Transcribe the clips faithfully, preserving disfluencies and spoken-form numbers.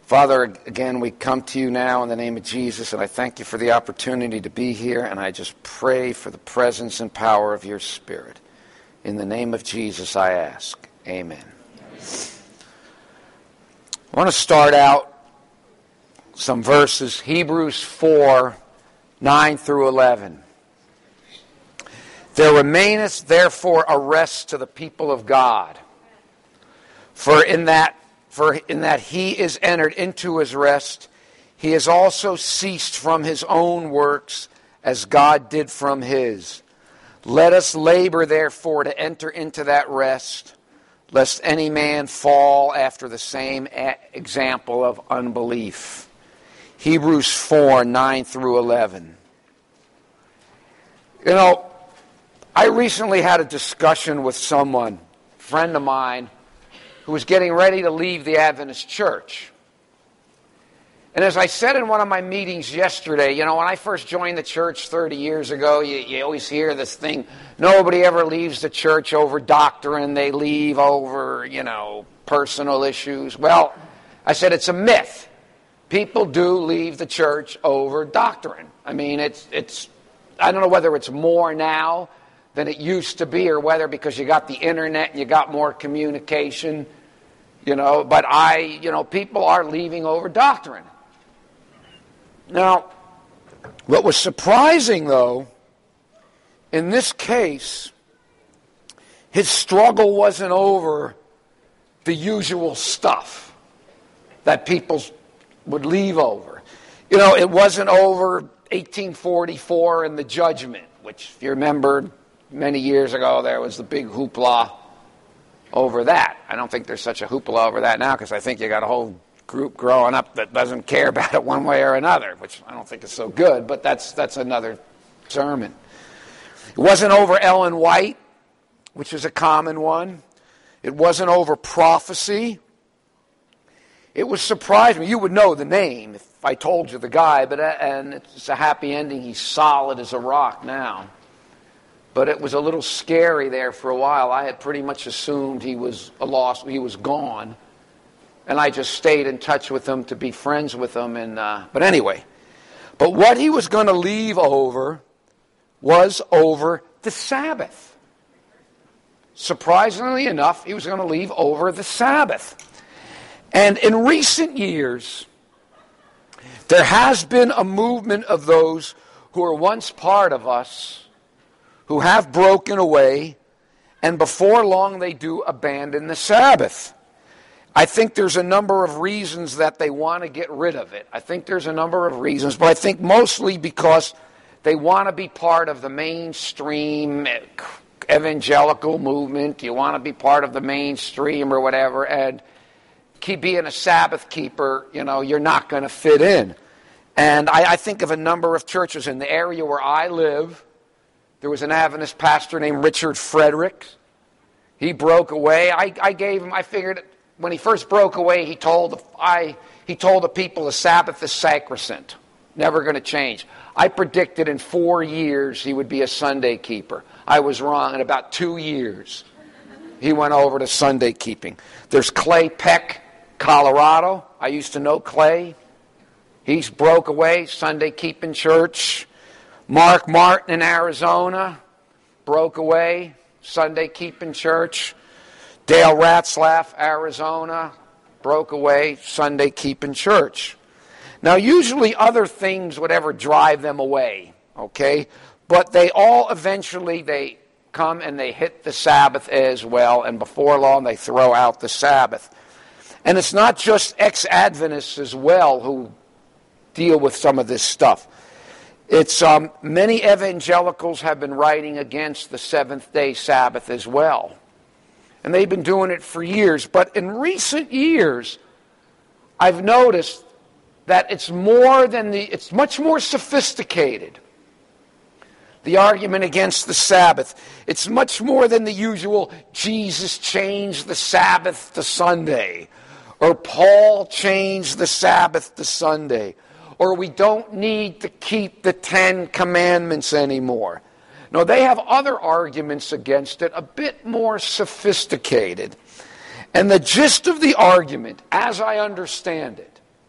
Father, again, we come to you now in the name of Jesus, and I thank you for the opportunity to be here, and I just pray for the presence and power of your Spirit. In the name of Jesus, I ask. Amen. I want to start out some verses, Hebrews four, nine through eleven. There remaineth therefore a rest to the people of God, for in that For in that he is entered into his rest, he has also ceased from his own works, as God did from his. Let us labor, therefore, to enter into that rest, lest any man fall after the same example of unbelief. Hebrews four, nine through eleven. You know, I recently had a discussion with someone, a friend of mine, who was getting ready to leave the Adventist church. And as I said in one of my meetings yesterday, you know, when I first joined the church thirty years ago, you, you always hear this thing, nobody ever leaves the church over doctrine, they leave over, you know, personal issues. Well, I said it's a myth. People do leave the church over doctrine. I mean, it's, it's I don't know whether it's more now than it used to be, or whether because you got the internet and you got more communication, you know, but I, you know, people are leaving over doctrine. Now, what was surprising, though, in this case, his struggle wasn't over the usual stuff that people would leave over. You know, it wasn't over eighteen forty-four and the judgment, which, if you remember, many years ago, there was the big hoopla over that. I don't think there's such a hoopla over that now, because I think you got a whole group growing up that doesn't care about it one way or another, which I don't think is so good, but that's that's another sermon. It wasn't over Ellen White, which is a common one. It wasn't over prophecy. It was surprising. You would know the name if I told you the guy, but and it's a happy ending. He's solid as a rock now. But it was a little scary there for a while. I had pretty much assumed he was a lost, he was gone, and I just stayed in touch with him to be friends with him. And uh, but anyway, but what he was going to leave over was over the Sabbath. Surprisingly enough, he was going to leave over the Sabbath. And in recent years, there has been a movement of those who were once part of us, who have broken away, and before long they do abandon the Sabbath. I think there's a number of reasons that they want to get rid of it. I think there's a number of reasons, but I think mostly because they want to be part of the mainstream evangelical movement. You want to be part of the mainstream or whatever, and keep being a Sabbath keeper, you know, you're not going to fit in. And I, I think of a number of churches in the area where I live. There was an Adventist pastor named Richard Frederick. He broke away. I, I gave him, I figured when he first broke away, he told the, I, he told the people the Sabbath is sacrosanct, never going to change. I predicted in four years he would be a Sunday keeper. I was wrong. In about two years, he went over to Sunday keeping. There's Clay Peck, Colorado. I used to know Clay. He's broke away, Sunday keeping church. Mark Martin in Arizona broke away, Sunday keeping church. Dale Ratzlaff, Arizona, broke away, Sunday keeping church. Now, usually other things would ever drive them away, okay? But they all eventually, they come and they hit the Sabbath as well, and before long they throw out the Sabbath. And it's not just ex-Adventists as well who deal with some of this stuff. It's um, many evangelicals have been writing against the seventh-day Sabbath as well. And they've been doing it for years. But in recent years, I've noticed that it's more than the, it's much more sophisticated. The argument against the Sabbath. It's much more than the usual Jesus changed the Sabbath to Sunday. Or Paul changed the Sabbath to Sunday. Or we don't need to keep the Ten Commandments anymore. No, they have other arguments against it, a bit more sophisticated. And the gist of the argument, as I understand it,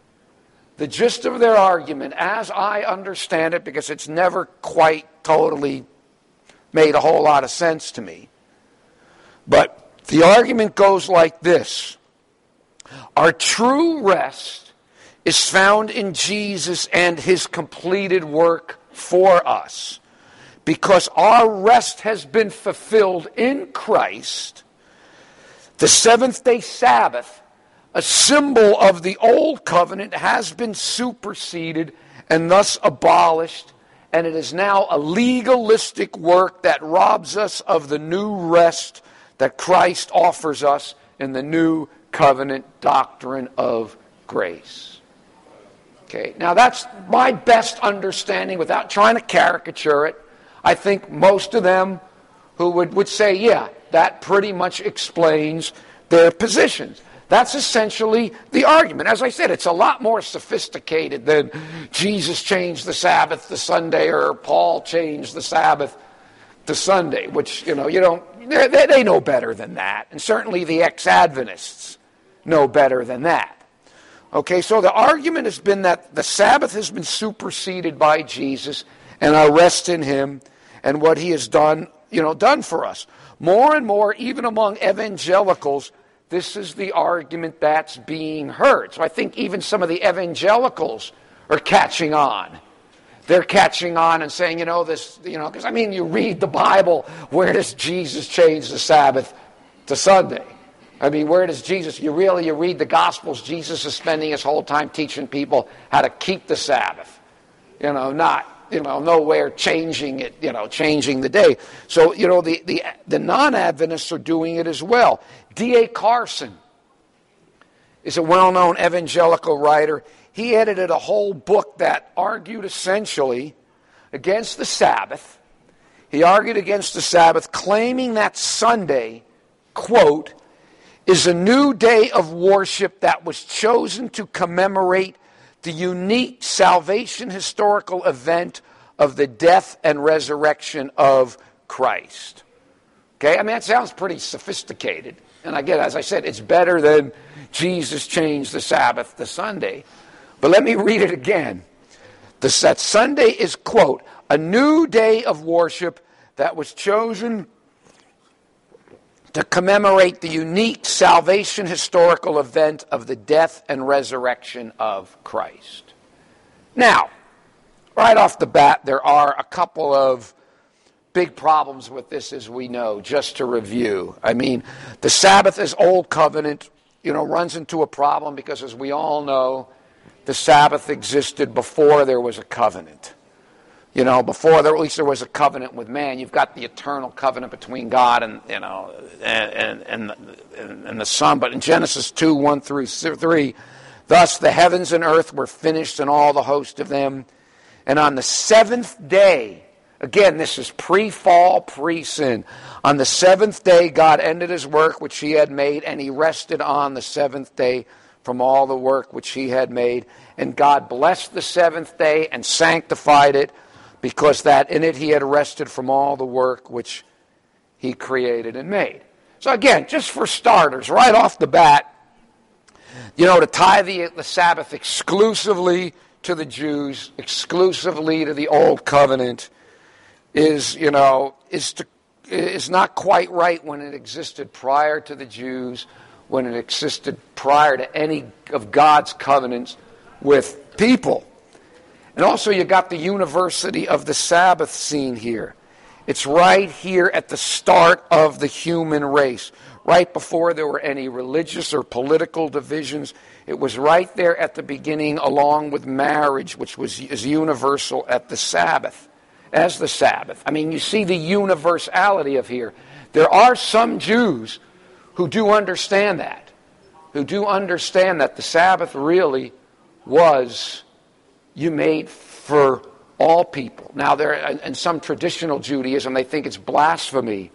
the gist of their argument, as I understand it, because it's never quite totally made a whole lot of sense to me, but the argument goes like this. Our true rest is found in Jesus and his completed work for us. Because our rest has been fulfilled in Christ, the seventh-day Sabbath, a symbol of the old covenant, has been superseded and thus abolished, and it is now a legalistic work that robs us of the new rest that Christ offers us in the new covenant doctrine of grace. Okay, now that's my best understanding without trying to caricature it. I think most of them who would, would say, yeah, that pretty much explains their positions. That's essentially the argument. As I said, it's a lot more sophisticated than Jesus changed the Sabbath to Sunday or Paul changed the Sabbath to Sunday, which, you know, you don't, they, they know better than that. And certainly the ex-Adventists know better than that. Okay, so the argument has been that the Sabbath has been superseded by Jesus and our rest in him and what he has done, you know, done for us. More and more, even among evangelicals, this is the argument that's being heard. So I think even some of the evangelicals are catching on. They're catching on and saying, you know, this, you know, because I mean, you read the Bible, where does Jesus change the Sabbath to Sunday? I mean, where does Jesus, you really, you read the Gospels, Jesus is spending his whole time teaching people how to keep the Sabbath. You know, not, you know, nowhere changing it, you know, changing the day. So, you know, the, the, the non-Adventists are doing it as well. D A Carson is a well-known evangelical writer. He edited a whole book that argued essentially against the Sabbath. He argued against the Sabbath, claiming that Sunday, quote, is a new day of worship that was chosen to commemorate the unique salvation historical event of the death and resurrection of Christ. Okay, I mean, that sounds pretty sophisticated. And again, as I said, it's better than Jesus changed the Sabbath to Sunday. But let me read it again. The, that Sunday is, quote, a new day of worship that was chosen to commemorate the unique salvation historical event of the death and resurrection of Christ. Now, right off the bat, there are a couple of big problems with this, as we know, just to review. I mean, the Sabbath as Old Covenant, you know, runs into a problem because, as we all know, the Sabbath existed before there was a covenant. You know, before there, at least there was a covenant with man. You've got the eternal covenant between God and, you know, and, and, and, and the Son. But in Genesis two, one through three, thus the heavens and earth were finished and all the host of them. And on the seventh day, again, this is pre-fall, pre-sin. On the seventh day, God ended his work which he had made, and he rested on the seventh day from all the work which he had made. And God blessed the seventh day and sanctified it, because that in it he had rested from all the work which he created and made. So again, just for starters, right off the bat, you know, to tie the, the Sabbath exclusively to the Jews, exclusively to the Old Covenant, is, you know, is to is not quite right when it existed prior to the Jews, when it existed prior to any of God's covenants with people. And also you got the university of the Sabbath scene here. It's right here at the start of the human race, right before there were any religious or political divisions. It was right there at the beginning, along with marriage, which was is universal at the Sabbath, as the Sabbath. I mean, you see the universality of here. There are some Jews who do understand that, who do understand that the Sabbath really was you made for all people. Now, there in some traditional Judaism, they think it's blasphemy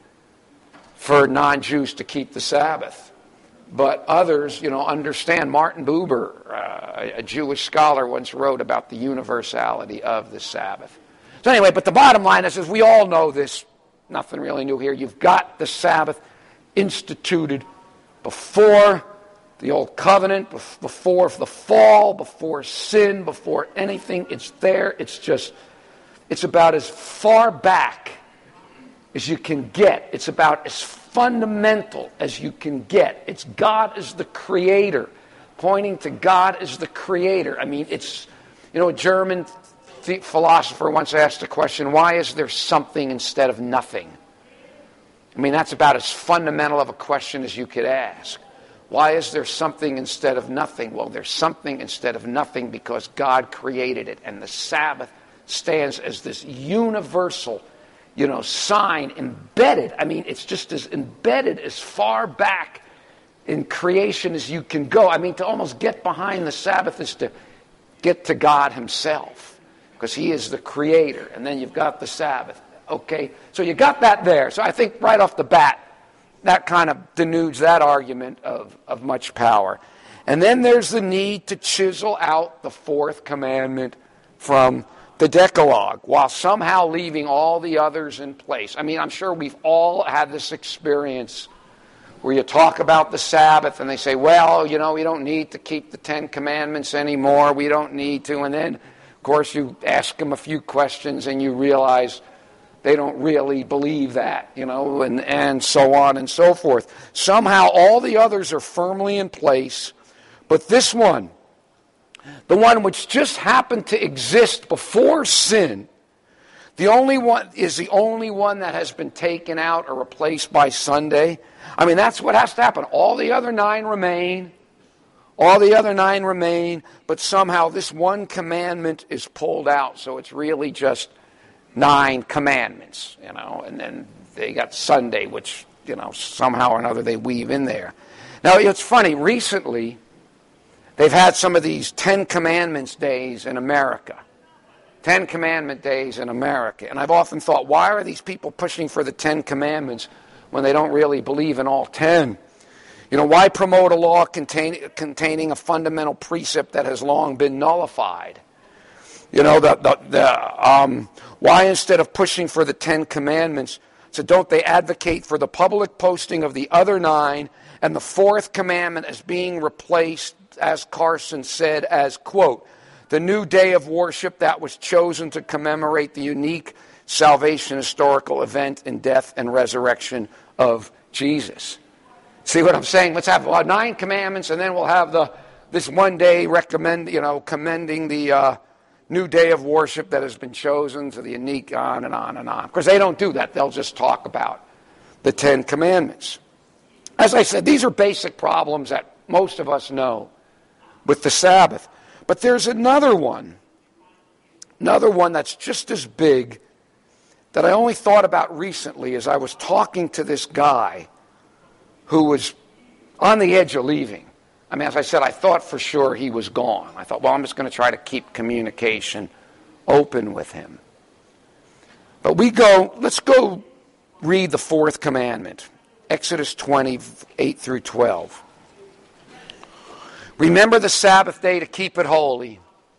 for non-Jews to keep the Sabbath. But others, you know, understand. Martin Buber, uh, a Jewish scholar, once wrote about the universality of the Sabbath. So anyway, but the bottom line is, as we all know this, nothing really new here. You've got the Sabbath instituted before the old covenant, before the fall, before sin, before anything. It's there. It's just, it's about as far back as you can get. It's about as fundamental as you can get. It's God as the creator, pointing to God as the creator. I mean, it's, you know, a German th- philosopher once asked the question, why is there something instead of nothing? I mean, that's about as fundamental of a question as you could ask. Why is there something instead of nothing? Well, there's something instead of nothing because God created it. And the Sabbath stands as this universal, you know, sign embedded. I mean, it's just as embedded as far back in creation as you can go. I mean, to almost get behind the Sabbath is to get to God himself, because he is the creator. And then you've got the Sabbath. Okay, so you got that there. So I think right off the bat, that kind of denudes that argument of, of much power. And then there's the need to chisel out the fourth commandment from the Decalogue, while somehow leaving all the others in place. I mean, I'm sure we've all had this experience where you talk about the Sabbath and they say, well, you know, we don't need to keep the Ten Commandments anymore. We don't need to. And then, of course, you ask them a few questions and you realize they don't really believe that, you know, and, and so on and so forth. Somehow all the others are firmly in place, but this one, the one which just happened to exist before sin, the only one is the only one that has been taken out or replaced by Sunday. I mean, that's what has to happen. All the other nine remain. All the other nine remain, but somehow this one commandment is pulled out, so it's really just nine commandments, you know, and then they got Sunday, which, you know, somehow or another they weave in there. Now, it's funny, recently, they've had some of these Ten Commandments days in America. Ten Commandment days in America. And I've often thought, why are these people pushing for the Ten Commandments when they don't really believe in all ten? You know, why promote a law contain, containing a fundamental precept that has long been nullified? You know, the, the, the, um, why instead of pushing for the Ten Commandments, so don't they advocate for the public posting of the other nine and the fourth commandment as being replaced, as Carson said, as, quote, the new day of worship that was chosen to commemorate the unique salvation historical event in death and resurrection of Jesus. See what I'm saying? Let's have uh, nine commandments, and then we'll have the this one day recommend, you know, commending the uh, new day of worship that has been chosen to the unique, on and on and on. Because they don't do that. They'll just talk about the Ten Commandments. As I said, these are basic problems that most of us know with the Sabbath. But there's another one, another one that's just as big that I only thought about recently as I was talking to this guy who was on the edge of leaving. I mean, as I said, I thought for sure he was gone. I thought, well, I'm just going to try to keep communication open with him. But we go, let's go read the fourth commandment, Exodus twenty, eight through twelve. Remember the Sabbath day to keep it holy.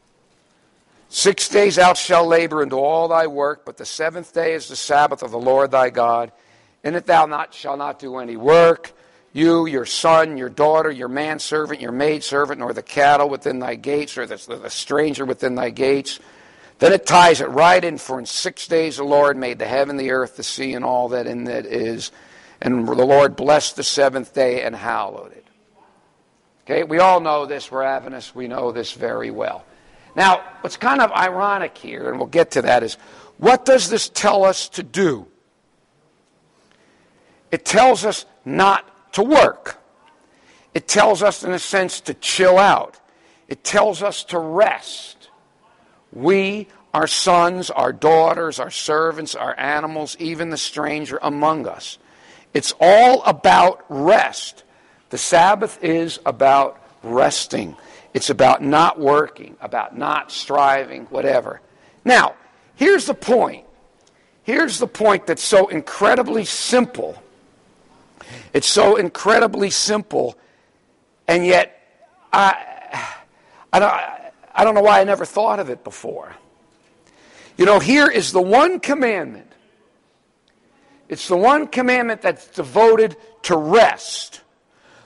Six days thou shalt labor and do all thy work, but the seventh day is the Sabbath of the Lord thy God. In it thou not shalt not do any work, you, your son, your daughter, your manservant, your maidservant, nor the cattle within thy gates, or the, the stranger within thy gates. Then it ties it right in, for in six days the Lord made the heaven, the earth, the sea, and all that in it is. And the Lord blessed the seventh day and hallowed it. Okay, we all know this. We're Adventists. We know this very well. Now, what's kind of ironic here, and we'll get to that, is what does this tell us to do? It tells us not to work. It tells us, in a sense, to chill out. It tells us to rest. We, our sons, our daughters, our servants, our animals, even the stranger among us. It's all about rest. The Sabbath is about resting. It's about not working, about not striving, whatever. Now, here's the point. Here's the point that's so incredibly simple. It's so incredibly simple, and yet I, I, don't, I don't know why I never thought of it before. You know, here is the one commandment. It's the one commandment that's devoted to rest.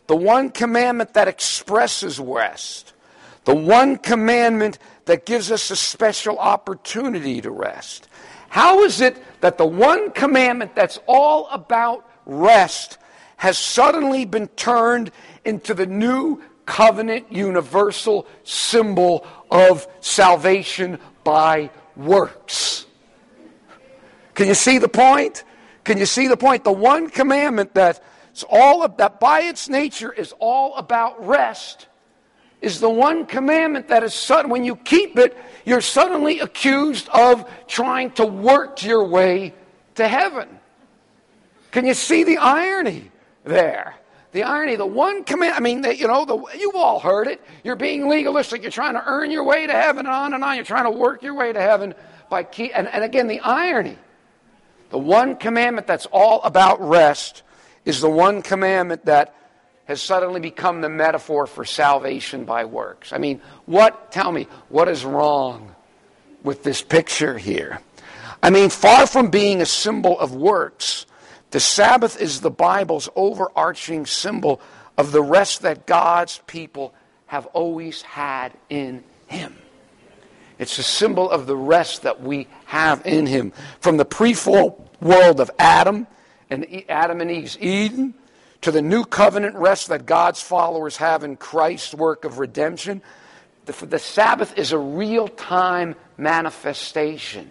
the one commandment that expresses rest, the one commandment that gives us a special opportunity to rest. How is it that the one commandment that's all about rest has suddenly been turned into the new covenant universal symbol of salvation by works? Can you see the point? Can you see the point? The one commandment that's all of, that by its nature is all about rest is the one commandment that is sudden. When you keep it, you're suddenly accused of trying to work your way to heaven. Can you see the irony there? The irony, the one command, I mean, you know, the, you've all heard it. You're being legalistic. You're trying to earn your way to heaven, and on and on. You're trying to work your way to heaven by keep, and, and again, the irony. The one commandment that's all about rest is the one commandment that has suddenly become the metaphor for salvation by works. I mean, what, tell me, what is wrong with this picture here? I mean, far from being a symbol of works, the Sabbath is the Bible's overarching symbol of the rest that God's people have always had in Him. It's a symbol of the rest that we have in Him. From the pre-fall world of Adam and Adam and Eve's Eden to the new covenant rest that God's followers have in Christ's work of redemption, the, the Sabbath is a real-time manifestation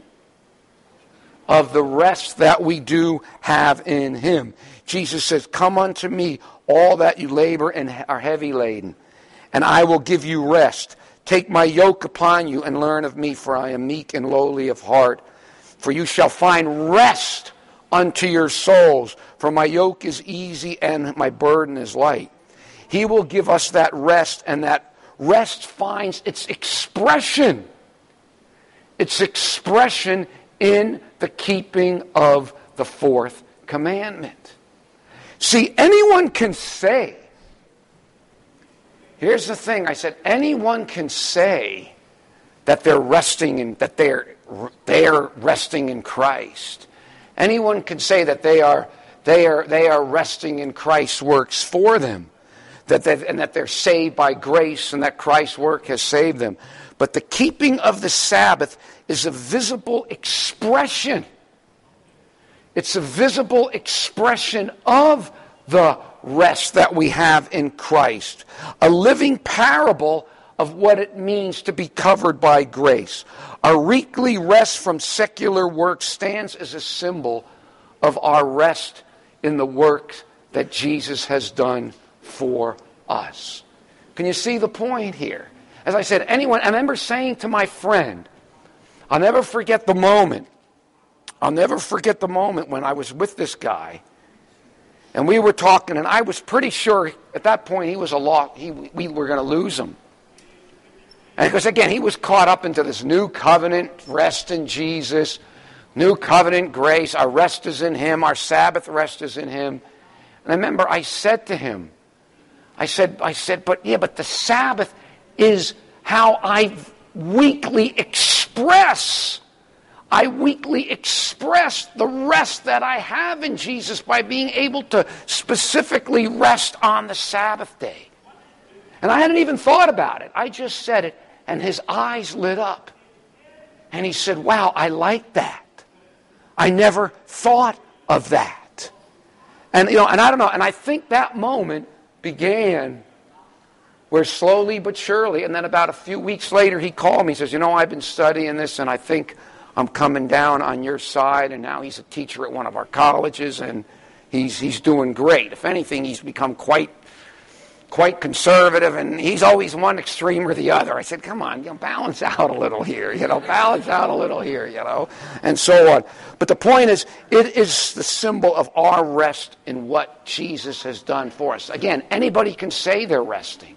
of the rest that we do have in Him. Jesus says, "Come unto me, all that you labor and are heavy laden, and I will give you rest. Take my yoke upon you and learn of me, for I am meek and lowly of heart. For you shall find rest unto your souls, for my yoke is easy and my burden is light." He will give us that rest, and that rest finds its expression. Its expression in the keeping of the fourth commandment. See, anyone can say, here's the thing, I said, anyone can say that they're resting in, that they're they're resting in Christ. Anyone can say that they are they are they are resting in Christ's works for them, that they and that they're saved by grace and that Christ's work has saved them. But the keeping of the Sabbath is a visible expression. It's a visible expression of the rest that we have in Christ. A living parable of what it means to be covered by grace. Our weekly rest from secular work stands as a symbol of our rest in the work that Jesus has done for us. Can you see the point here? As I said, anyone, I remember saying to my friend, I'll never forget the moment. I'll never forget the moment when I was with this guy, and we were talking, and I was pretty sure at that point he was a loss. He, we were going to lose him. And because, again, he was caught up into this new covenant, rest in Jesus, new covenant grace, our rest is in Him, our Sabbath rest is in Him. And I remember I said to him, I said, I said, but yeah, but the Sabbath is how I weekly express, I weekly express the rest that I have in Jesus by being able to specifically rest on the Sabbath day. And I hadn't even thought about it. I just said it, and his eyes lit up. And he said, wow, I like that. I never thought of that. And, you know, and I don't know, and I think that moment began where slowly but surely, and then about a few weeks later, he called me. He says, you know, I've been studying this, and I think I'm coming down on your side. And now he's a teacher at one of our colleges, and he's he's doing great. If anything, he's become quite quite conservative, and he's always one extreme or the other. I said, come on, you know, balance out a little here, you know, balance out a little here, you know, and so on. But the point is, it is the symbol of our rest in what Jesus has done for us. Again, anybody can say they're resting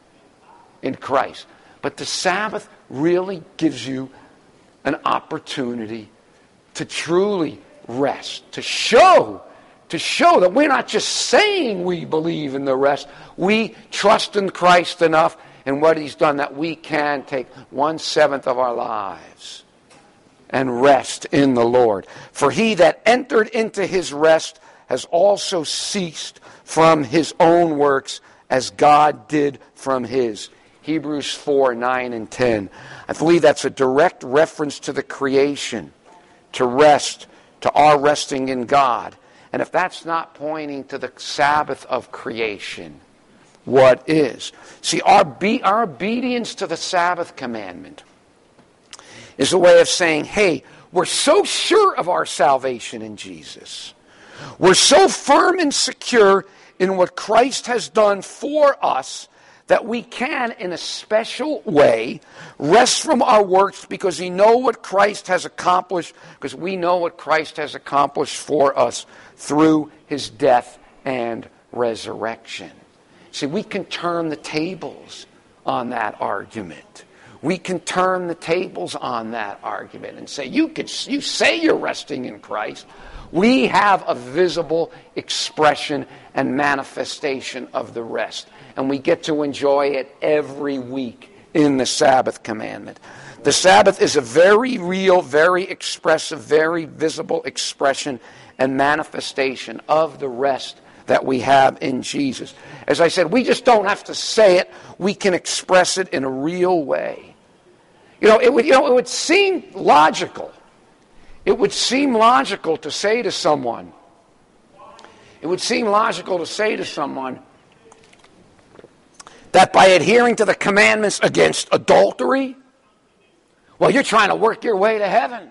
in Christ, but the Sabbath really gives you an opportunity to truly rest, to show to show that we're not just saying we believe in the rest. We trust in Christ enough and what He's done that we can take one-seventh of our lives and rest in the Lord. For he that entered into His rest has also ceased from his own works as God did from his. Hebrews four, nine, and ten. I believe that's a direct reference to the creation, to rest, to our resting in God. And if that's not pointing to the Sabbath of creation, what is? See, our, be, our obedience to the Sabbath commandment is a way of saying, hey, we're so sure of our salvation in Jesus. We're so firm and secure in what Christ has done for us that we can, in a special way, rest from our works because we know what Christ has accomplished, because we know what Christ has accomplished for us through his death and resurrection. See, we can turn the tables on that argument. We can turn the tables on that argument and say, you could, you say you're resting in Christ. We have a visible expression and manifestation of the rest. And we get to enjoy it every week in the Sabbath commandment. The Sabbath is a very real, very expressive, very visible expression and manifestation of the rest that we have in Jesus. As I said, we just don't have to say it. We can express it in a real way. You know, it would, you know, it would seem logical. It would seem logical to say to someone, it would seem logical to say to someone that by adhering to the commandments against adultery, well, you're trying to work your way to heaven.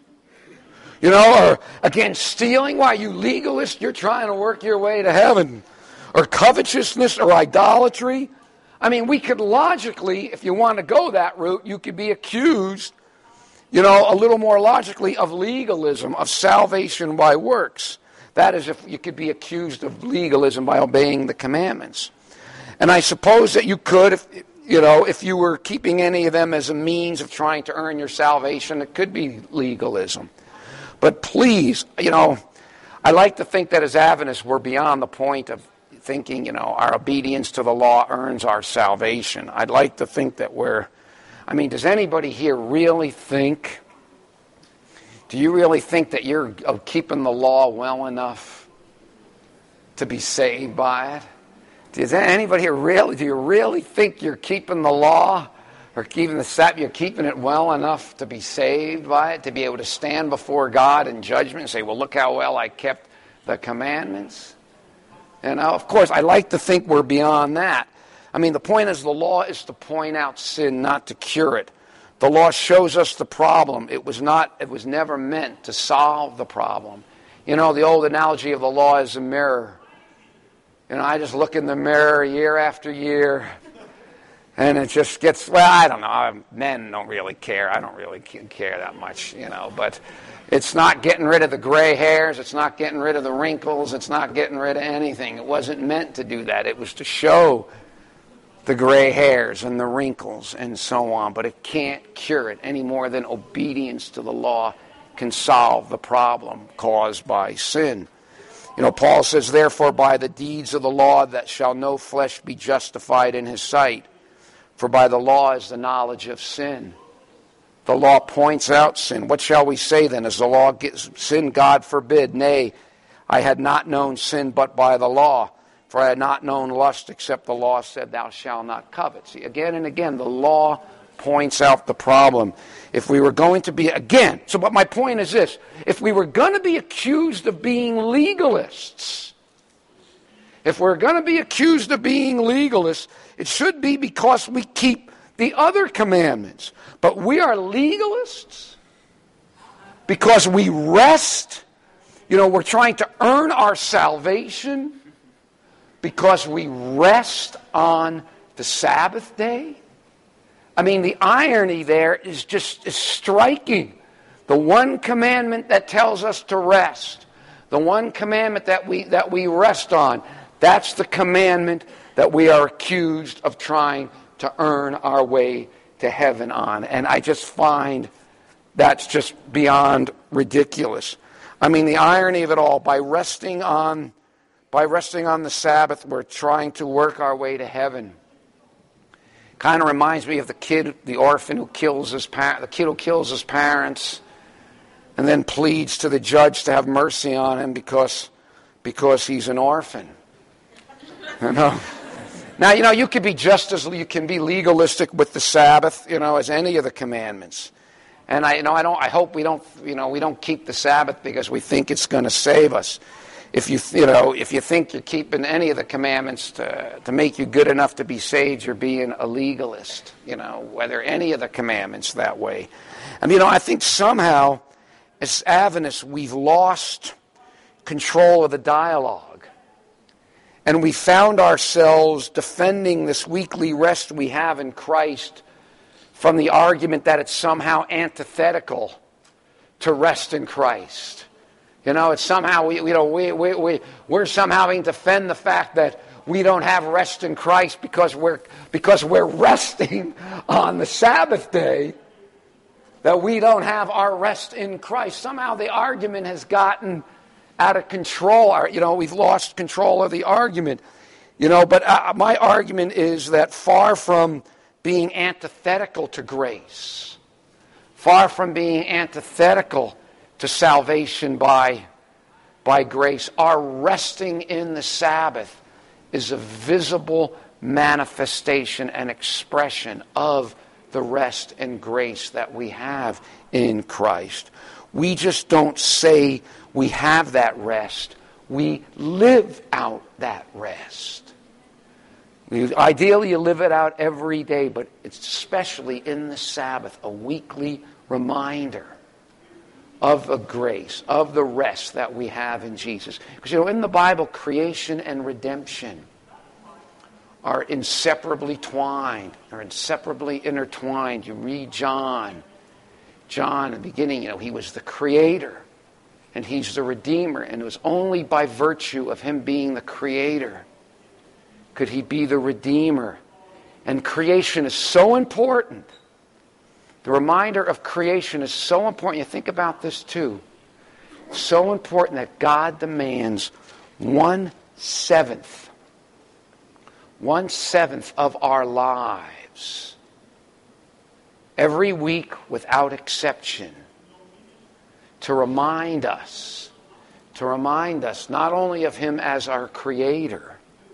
You know, or against stealing, why, you legalist, you're trying to work your way to heaven. Or covetousness or idolatry. I mean, we could logically, if you want to go that route, you could be accused, you know, a little more logically, of legalism, of salvation by works. That is, if you could be accused of legalism by obeying the commandments. And I suppose that you could, if, you know, if you were keeping any of them as a means of trying to earn your salvation, it could be legalism. But please, you know, I like to think that as Adventists we're beyond the point of thinking, you know, our obedience to the law earns our salvation. I'd like to think that we're, I mean, does anybody here really think, do you really think that you're keeping the law well enough to be saved by it? Does anybody here really, do you really think you're keeping the law or keeping the Sabbath, you're keeping it well enough to be saved by it, to be able to stand before God in judgment and say, well, look how well I kept the commandments? And now, of course, I like to think we're beyond that. I mean, the point is the law is to point out sin, not to cure it. The law shows us the problem. It was not, it was never meant to solve the problem. You know, the old analogy of the law is a mirror. You know, I just look in the mirror year after year, and it just gets, well, I don't know, men don't really care. I don't really care that much, you know, but it's not getting rid of the gray hairs. It's not getting rid of the wrinkles. It's not getting rid of anything. It wasn't meant to do that. It was to show the gray hairs and the wrinkles and so on, but it can't cure it any more than obedience to the law can solve the problem caused by sin. You know, Paul says, therefore, by the deeds of the law that shall no flesh be justified in his sight, for by the law is the knowledge of sin. The law points out sin. What shall we say then? Is the law sin? God forbid. Nay, I had not known sin but by the law, for I had not known lust except the law said, thou shalt not covet. See, again and again, the law points out the problem. If we were going to be, again, so but my point is this, if we were going to be accused of being legalists, if we're going to be accused of being legalists, it should be because we keep the other commandments. But we are legalists because we rest. You know, we're trying to earn our salvation because we rest on the Sabbath day. I mean, the irony there is just is striking. The one commandment that tells us to rest, the one commandment that we that we rest on, that's the commandment that we are accused of trying to earn our way to heaven on. And I just find that's just beyond ridiculous. I mean, the irony of it all, by resting on by resting on the Sabbath, we're trying to work our way to heaven. Kind of reminds me of the kid, the orphan who kills his par- the kid who kills his parents, and then pleads to the judge to have mercy on him because because he's an orphan. You know, Now, you know, you could be just as, you can be legalistic with the Sabbath, you know, as any of the commandments. And I, you know, I don't, I hope we don't, you know, we don't keep the Sabbath because we think it's going to save us. If you, you know, if you think you're keeping any of the commandments to, to make you good enough to be saved, you're being a legalist, you know, whether any of the commandments that way. I mean, you know, I think somehow, as Adventists, we've lost control of the dialogue. And we found ourselves defending this weekly rest we have in Christ from the argument that it's somehow antithetical to rest in Christ. You know, it's somehow, we, you know, we, we, we, we're somehow having to defend the fact that we don't have rest in Christ because we're, because we're resting on the Sabbath day, that we don't have our rest in Christ. Somehow the argument has gotten out of control. You know, we've lost control of the argument. You know, but uh, my argument is that far from being antithetical to grace, far from being antithetical to salvation by, by grace, our resting in the Sabbath is a visible manifestation and expression of the rest and grace that we have in Christ. We just don't say we have that rest. We live out that rest. We, ideally, you live it out every day, but it's especially in the Sabbath, a weekly reminder of the grace, of the rest that we have in Jesus. Because, you know, in the Bible, creation and redemption are inseparably twined, are inseparably intertwined. You read John. John, in the beginning, you know, he was the creator, and he's the redeemer, and it was only by virtue of him being the creator could he be the redeemer. And creation is so important. The reminder of creation is so important. You think about this too. So important that God demands one seventh, one seventh of our lives every week without exception to remind us, to remind us not only of him as our creator,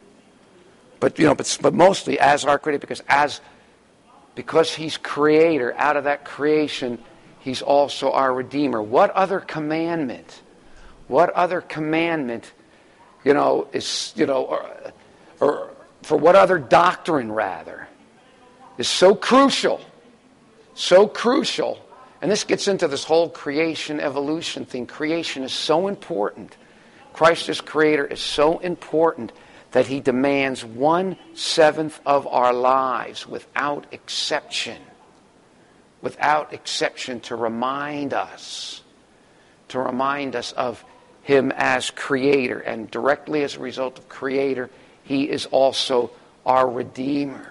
but you know, but, but mostly as our creator, because as because he's creator, out of that creation, he's also our redeemer. What other commandment? What other commandment, you know, is you know, or, or for what other doctrine rather, is so crucial, so crucial. And this gets into this whole creation evolution thing. Creation is so important. Christ as creator is so important that he demands one-seventh of our lives without exception. Without exception, to remind us, to remind us of him as creator. And directly as a result of creator, he is also our redeemer.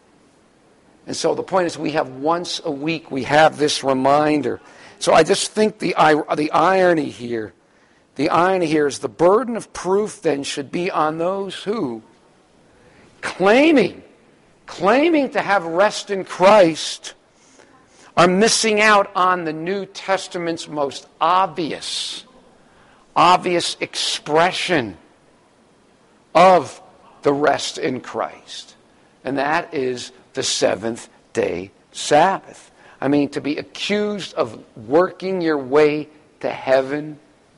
And so the point is, we have once a week, we have this reminder. So I just think the, the irony here, the irony here is the burden of proof then should be on those who, claiming, claiming to have rest in Christ, are missing out on the New Testament's most obvious, obvious expression of the rest in Christ. And that is the seventh day Sabbath. I mean, to be accused of working your way to heaven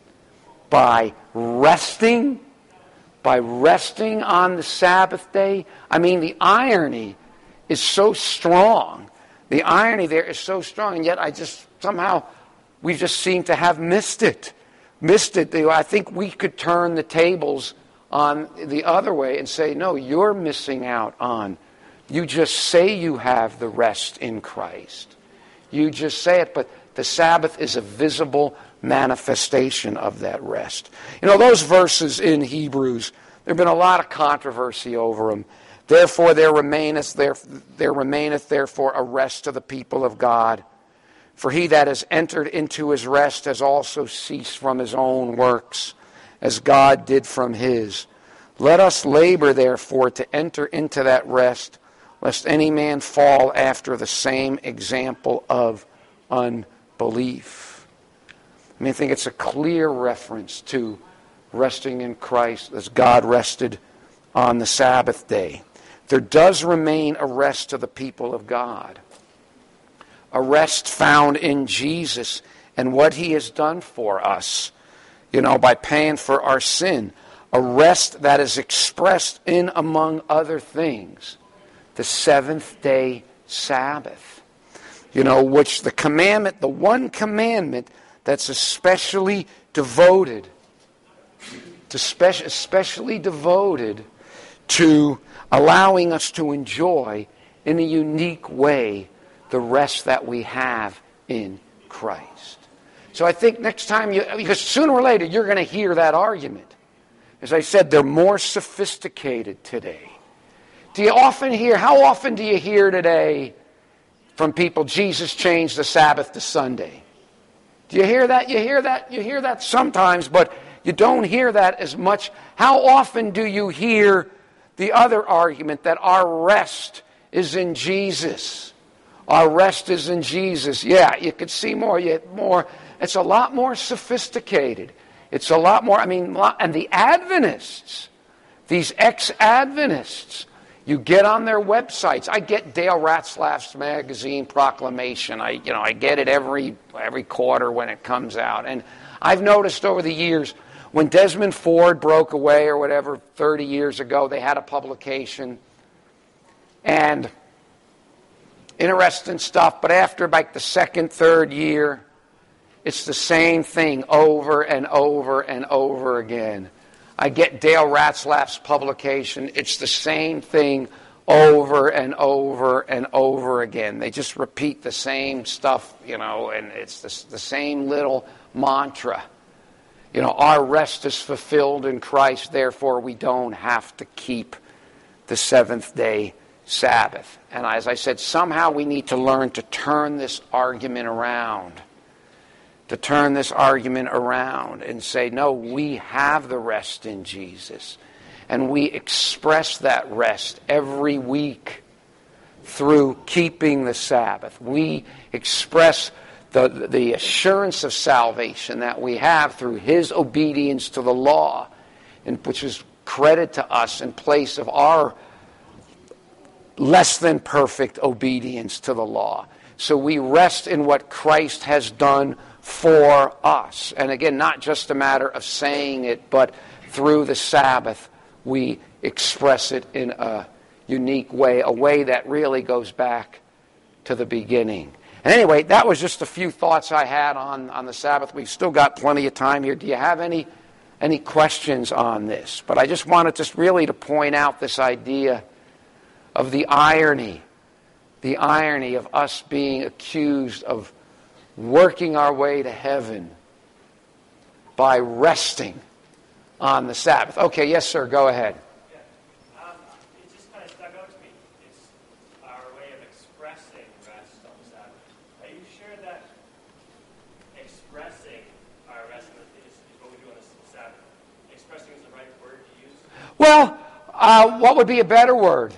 by resting, by resting on the Sabbath day. I mean, the irony is so strong. The irony there is so strong, and yet I just, somehow, we just seem to have missed it. Missed it. I think we could turn the tables on the other way and say, no, you're missing out on. You just say you have the rest in Christ. You just say it, but the Sabbath is a visible manifestation of that rest. You know, those verses in Hebrews, there have been a lot of controversy over them. Therefore there remaineth, there, there remaineth therefore a rest to the people of God. For he that has entered into his rest has also ceased from his own works, as God did from his. Let us labor therefore to enter into that rest, lest any man fall after the same example of unbelief. I mean, I think it's a clear reference to resting in Christ as God rested on the Sabbath day. there does remain a rest to the people of God. A rest found in Jesus and what he has done for us, you know, by paying for our sin. A rest that is expressed in, among other things, the seventh day Sabbath. You know, which the commandment, the one commandment that's especially devoted, to spe- especially devoted to allowing us to enjoy in a unique way the rest that we have in Christ. So I think next time you, because sooner or later you're going to hear that argument. As I said, they're more sophisticated today. Do you often hear, how often do you hear today from people, Jesus changed the Sabbath to Sunday? Do you hear that? You hear that? You hear that sometimes, but you don't hear that as much. How often do you hear the other argument that our rest is in Jesus? Our rest is in Jesus. Yeah, you could see more, yet more. It's a lot more sophisticated. It's a lot more, I mean, and the Adventists, these ex-Adventists, you get on their websites. I get Dale Ratzlaff's magazine Proclamation. I, you know, I get it every every quarter when it comes out. And I've noticed over the years, when Desmond Ford broke away or whatever thirty years ago, they had a publication. And interesting stuff. But after like the second, third year, it's the same thing over and over and over again. I get Dale Ratzlaff's publication. It's the same thing over and over and over again. They just repeat the same stuff, you know, and it's the, the same little mantra. You know, our rest is fulfilled in Christ, therefore we don't have to keep the seventh day Sabbath. And as I said, somehow we need to learn to turn this argument around. To turn this argument around and say, no, we have the rest in Jesus. And we express that rest every week through keeping the Sabbath. We express the, the assurance of salvation that we have through his obedience to the law, and which is credit to us in place of our less than perfect obedience to the law. So we rest in what Christ has done for us. And again, not just a matter of saying it, but through the Sabbath, we express it in a unique way, a way that really goes back to the beginning. And anyway, that was just a few thoughts I had on, on the Sabbath. We've still got plenty of time here. Do you have any any questions on this? But I just wanted just really to point out this idea of the irony, the irony of us being accused of working our way to heaven by resting on the Sabbath. Okay, yes, sir, go ahead. Yeah. Um, it just kind of stuck out to me. It's our way of expressing rest on the Sabbath. Are you sure that expressing our rest is, is what we do on the Sabbath? Expressing is the right word to use? Well, uh, what would be a better word?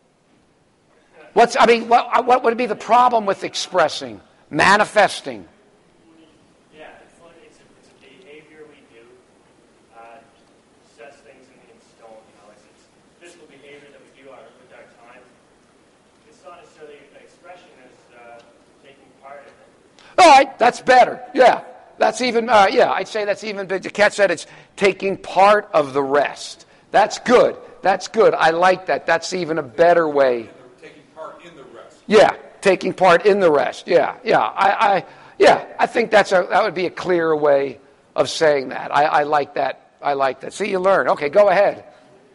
What's I mean, what, what would be the problem with expressing? Manifesting. Yeah, it's like it's a, it's a behavior we do. Uh, sets things in, in stone. You know, it's, it's physical behavior that we do our, with our time. It's not necessarily an expression as uh, taking part in it. All right, that's better. Yeah, that's even. Uh, yeah, I'd say that's even. The cat said it's taking part of the rest. That's good. That's good. I like that. That's even a better way. Taking part in the rest. Yeah. Taking part in the rest, yeah, yeah, I, I, yeah, I think that's a that would be a clearer way of saying that. I, I like that. I like that. See, you learn. Okay, go ahead. Do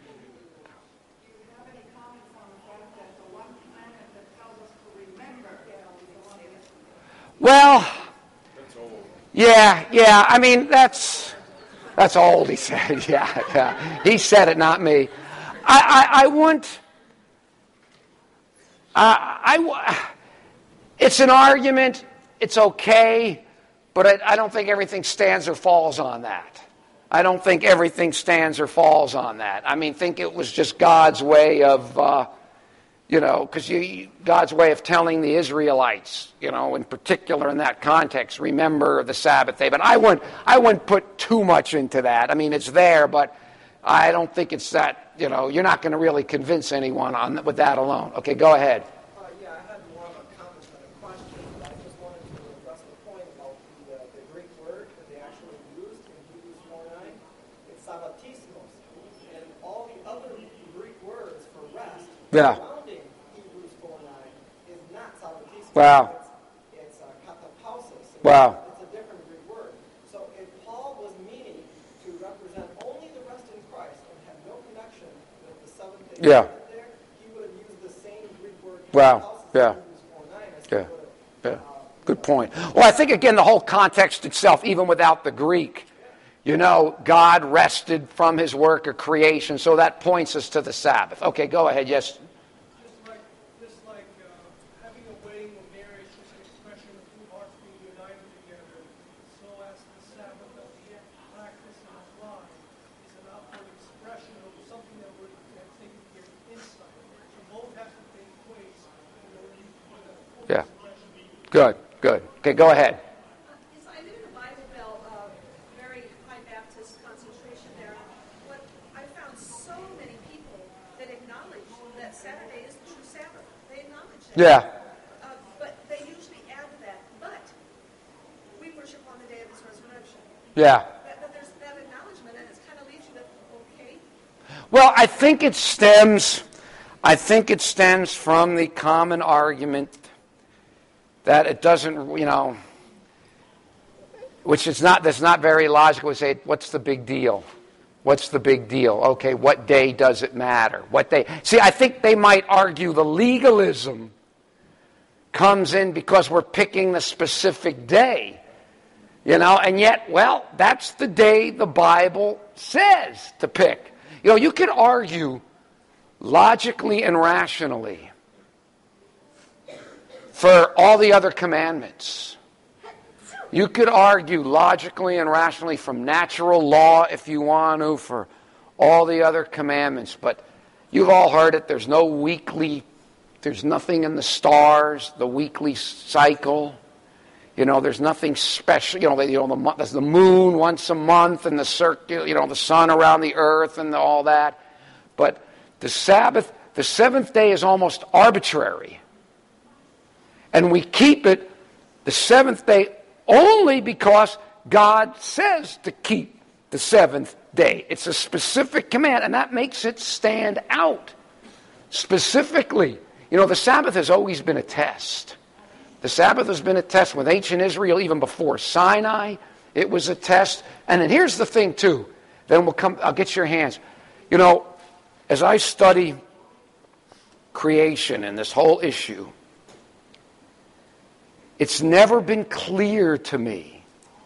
you have any comments on the fact that the one planet that tells us to remember is the one that is? Well, That's old. yeah, yeah. I mean, that's that's old. He said, yeah, yeah. He said it, not me. I, I, I want. Uh, I. It's an argument. It's okay, but I, I don't think everything stands or falls on that. I don't think everything stands or falls on that. I mean, think it was just God's way of, uh, you know, because you, God's way of telling the Israelites, you know, in particular in that context, remember the Sabbath day. But I wouldn't, I wouldn't put too much into that. I mean, it's there, but I don't think it's that you know, you're not going to really convince anyone on with that alone. Okay, go ahead. Uh, yeah, I had more of a comment than a question, but I just wanted to address the point about the, uh, the Greek word that they actually used in Hebrews four nine. It's sabbatismos. And all the other Greek words for rest Yeah. surrounding Hebrews four nine is not sabbatismos. Wow. It's, it's uh, katapausis. Wow. It's a different Greek word. So if Paul was meaning to represent only the rest in Christ and have no connection with the seventh day Yeah. there, he would have used the same Greek word. Wow. Yeah. Yeah. Yeah. Good point. Well, I think, again, the whole context itself, even without the Greek, you know, God rested from his work of creation, so that points us to the Sabbath. Okay, go ahead. Yes. Just like, just like uh, having a wedding or marriage is an expression of two hearts being united together, so as the Sabbath of the practice in our life is an outward expression of something that we're taking care of inside. So both have to take place in order for the full Yeah. expression to be. Good. Good. Okay, go ahead. Yes, I live in a Bible Belt, uh, very high Baptist concentration there. What I found so many people that acknowledge that Saturday is the true Sabbath. They acknowledge that. Yeah. Uh, but they usually add to that. But we worship on the day of his resurrection. Yeah. But, but there's that acknowledgement, and it kind of leaves you with, okay. Well, I think it stems, I think it stems from the common argument that it doesn't, you know, which is not, that's not very logical. We say, what's the big deal? What's the big deal? Okay, what day does it matter? What day? See, I think they might argue the legalism comes in because we're picking the specific day. You know, and yet, well, that's the day the Bible says to pick. You know, you could argue logically and rationally for all the other commandments. You could argue logically and rationally from natural law if you want to for all the other commandments. But you've all heard it. There's no weekly, there's nothing in the stars, the weekly cycle. You know, there's nothing special. You know, you know the, mo- there's the moon once a month and the circle, you know, the sun around the earth and all that. But the Sabbath, the seventh day is almost arbitrary. And we keep it the seventh day only because God says to keep the seventh day. It's a specific command, and that makes it stand out specifically. You know, the Sabbath has always been a test. The Sabbath has been a test with ancient Israel, even before Sinai. It was a test. And then here's the thing, too. Then we'll come, I'll get your hands. You know, as I study creation and this whole issue, it's never been clear to me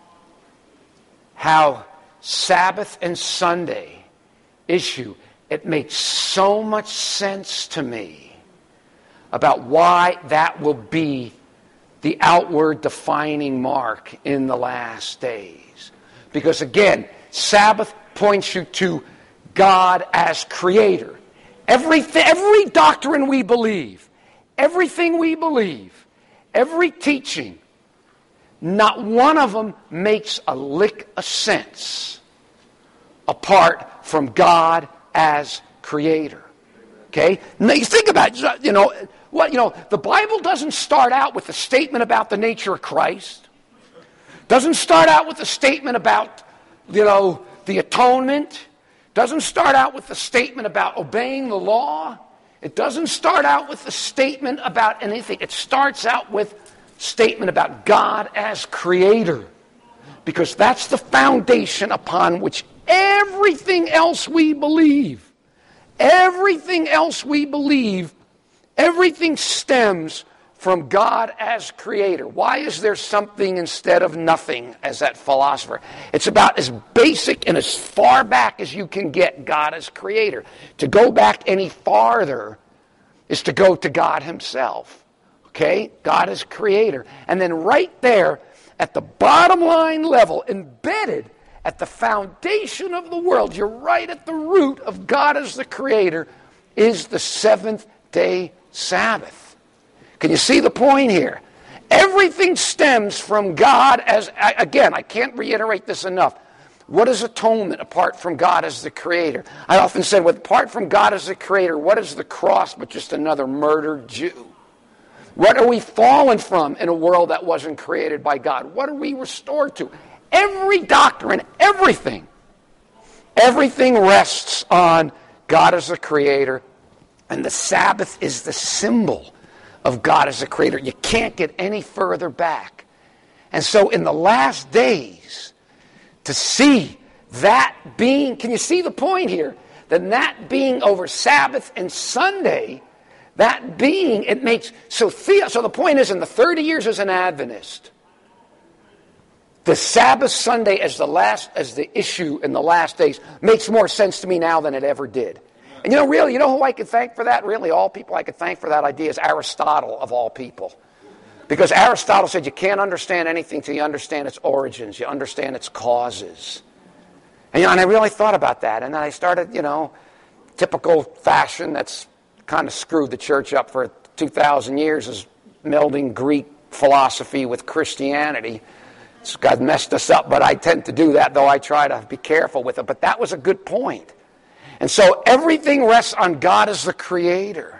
how Sabbath and Sunday issue, it makes so much sense to me about why that will be the outward defining mark in the last days. Because again, Sabbath points you to God as creator. Every, every doctrine we believe, everything we believe, every teaching, not one of them makes a lick of sense apart from God as creator. Okay? Now you think about it, you know, what, you know, the Bible doesn't start out with a statement about the nature of Christ. Doesn't start out with a statement about, you know, the atonement. Doesn't start out with a statement about obeying the law. It doesn't start out with a statement about anything. It starts out with a statement about God as creator. Because that's the foundation upon which everything else we believe, everything else we believe, everything stems from God as creator. Why is there something instead of nothing, as that philosopher? It's about as basic and as far back as you can get God as creator. To go back any farther is to go to God himself. Okay? God as creator. And then right there, at the bottom line level, embedded at the foundation of the world, you're right at the root of God as the creator, is the seventh day Sabbath. Can you see the point here? Everything stems from God as, again, I can't reiterate this enough. what is atonement apart from God as the Creator? I often said, well, apart from God as the Creator, what is the cross but just another murdered Jew? What are we fallen from in a world that wasn't created by God? What are we restored to? Every doctrine, everything, everything rests on God as the Creator, and the Sabbath is the symbol of God as the Creator. You can't get any further back. And so in the last days, to see that being, can you see the point here? That that being over Sabbath and Sunday, that being, it makes, so, the, so the point is, in the thirty years as an Adventist, the Sabbath Sunday as the last, as the issue in the last days makes more sense to me now than it ever did. And you know, really, you know who I could thank for that? Really, all people I could thank for that idea is Aristotle, of all people. Because Aristotle said you can't understand anything till you understand its origins, you understand its causes. And, you know, and I really thought about that. And then I started, you know, typical fashion that's kind of screwed the church up for two thousand years is melding Greek philosophy with Christianity. It's got messed us up, but I tend to do that, though I try to be careful with it. But that was a good point. And so everything rests on God as the Creator.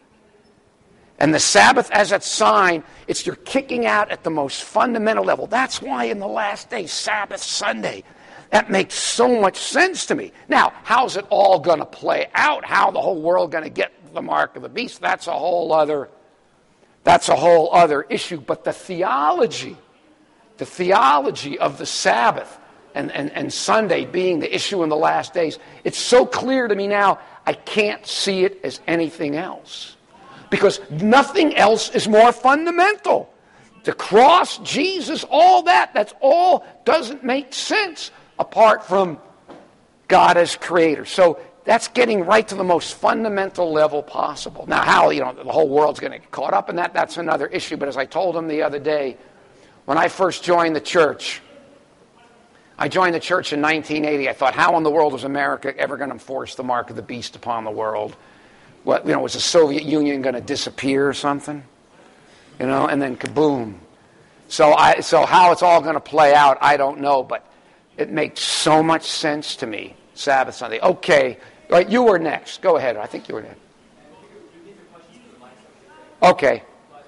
And the Sabbath as a sign, it's you're kicking out at the most fundamental level. That's why in the last day, Sabbath Sunday, that makes so much sense to me. Now, how's it all going to play out? How the whole world going to get the mark of the beast? That's a whole other, that's a whole other issue. But the theology, the theology of the Sabbath and, and, and Sunday being the issue in the last days, it's so clear to me now, I can't see it as anything else. Because nothing else is more fundamental. The cross, Jesus, all that, that's all doesn't make sense apart from God as Creator. So that's getting right to the most fundamental level possible. Now, how, you know, the whole world's going to get caught up in that, that's another issue. But as I told him the other day, when I first joined the church, I joined the church in nineteen eighty. I thought, how in the world is America ever going to enforce the mark of the beast upon the world? What, you know, was the Soviet Union going to disappear or something? You know, and then kaboom. So I, so how it's all going to play out, I don't know, but it makes so much sense to me. Sabbath Sunday. Okay, all right, you were next. Go ahead. I think you were next. Okay.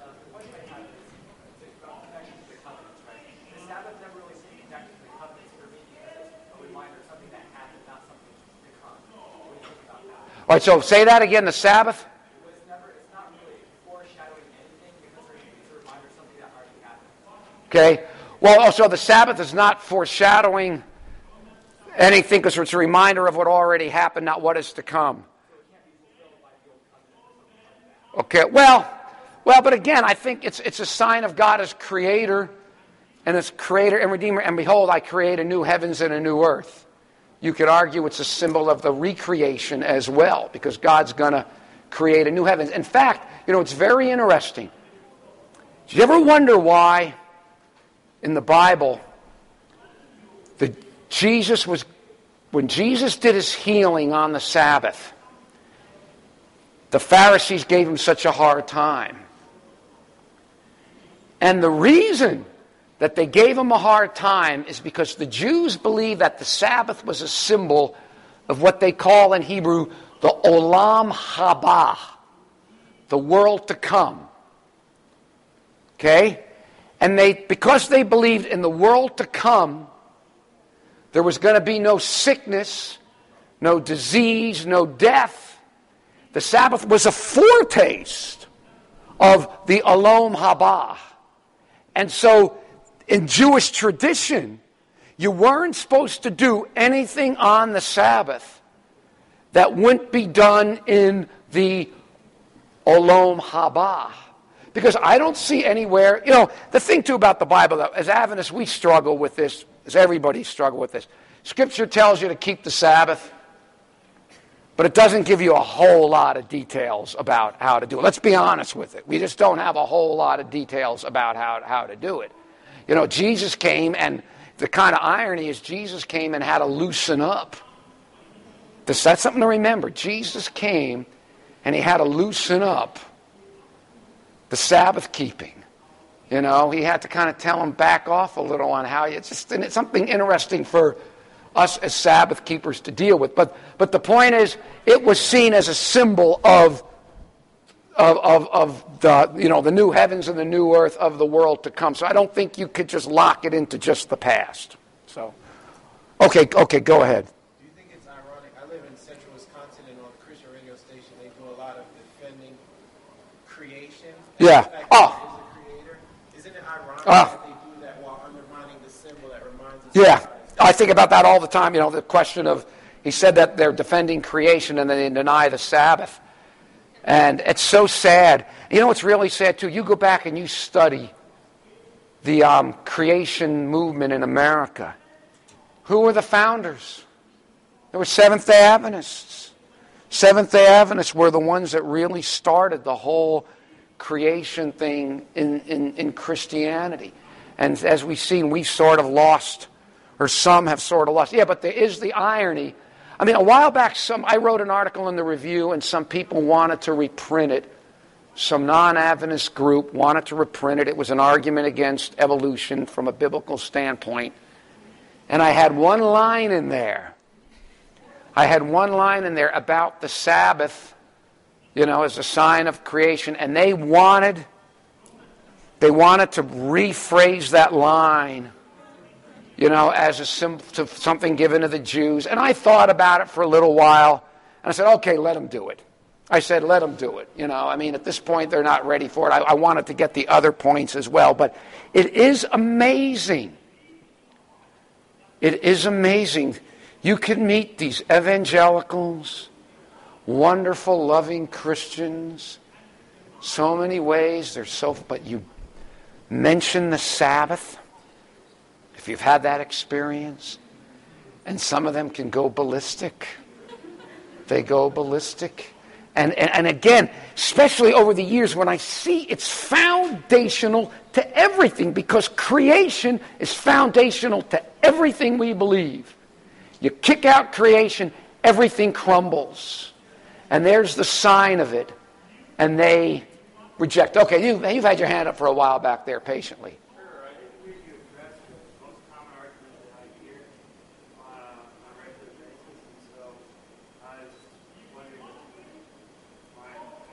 All right, so say that again, the Sabbath? It was never, it's not really foreshadowing anything because it's a reminder of something that already happened. Okay. Well, also the Sabbath is not foreshadowing anything because it's a reminder of what already happened, not what is to come. Okay, well, well, but again, I think it's it's a sign of God as Creator and as Creator and Redeemer. And behold, I create a new heavens and a new earth. You could argue it's a symbol of the recreation as well, because God's going to create a new heavens. In fact, you know, it's very interesting. Did you ever wonder why in the Bible, the Jesus was, when Jesus did his healing on the Sabbath, the Pharisees gave him such a hard time? And the reason that they gave him a hard time is because the Jews believed that the Sabbath was a symbol of what they call in Hebrew the Olam Haba, the world to come. Okay? And they, because they believed in the world to come, there was going to be no sickness, no disease, no death. The Sabbath was a foretaste of the Olam Haba. And so, in Jewish tradition, you weren't supposed to do anything on the Sabbath that wouldn't be done in the Olam Haba. Because I don't see anywhere, you know, the thing too about the Bible, as Adventists, we struggle with this, as everybody struggle with this. Scripture tells you to keep the Sabbath, but it doesn't give you a whole lot of details about how to do it. Let's be honest with it. We just don't have a whole lot of details about how, how to do it. You know, Jesus came, and the kind of irony is Jesus came and had to loosen up. That's something to remember. Jesus came, and he had to loosen up the Sabbath keeping. You know, he had to kind of tell them back off a little on how you, it's just it's something interesting for us as Sabbath keepers to deal with. But but the point is, it was seen as a symbol of of of, of the you know the new heavens and the new earth of the world to come. So I don't think you could just lock it into just the past. So, okay, okay, go ahead. Do you think it's ironic? I live in central Wisconsin, and on the Christian radio station, they do a lot of defending creation. Yeah. The fact Oh. that there is a creator. Isn't it ironic Oh. that they do that while undermining the symbol that reminds us? Yeah, of I think about that all the time. You know, the question of, he said that they're defending creation and then they deny the Sabbath. And it's so sad. You know what's really sad, too? You go back and you study the um, creation movement in America. Who were the founders? There were Seventh-day Adventists. Seventh-day Adventists were the ones that really started the whole creation thing in, in, in Christianity. And as we've seen, we've sort of lost, or some have sort of lost. Yeah, but there is the irony. I mean, a while back, some I wrote an article in the Review, and some people wanted to reprint it. Some non-Adventist group wanted to reprint it. It was an argument against evolution from a biblical standpoint. And I had one line in there. I had one line in there about the Sabbath, you know, as a sign of creation. And they wanted, they wanted to rephrase that line, you know, as a sim- to something given to the Jews. And I thought about it for a little while. And I said, okay, let them do it. I said, let them do it. You know, I mean, at this point, they're not ready for it. I, I wanted to get the other points as well. But it is amazing. It is amazing. You can meet these evangelicals, wonderful, loving Christians, so many ways. They're so, but you mention the Sabbath, if you've had that experience, and some of them can go ballistic. They go ballistic. And, and, and again, especially over the years when I see it's foundational to everything, because creation is foundational to everything we believe. You kick out creation, everything crumbles. And there's the sign of it. And they reject. Okay, you, you've had your hand up for a while back there patiently. Sure, I didn't hear you address the most common argument that I hear uh, on a regular basis, and so I was wondering why.